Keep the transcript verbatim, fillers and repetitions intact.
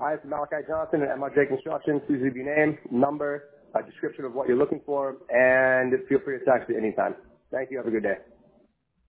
Hi, it's Malachi Johnson at M R J Construction. Please leave your name, number, a description of what you're looking for, and feel free to text at any time. Thank you. Have a good day.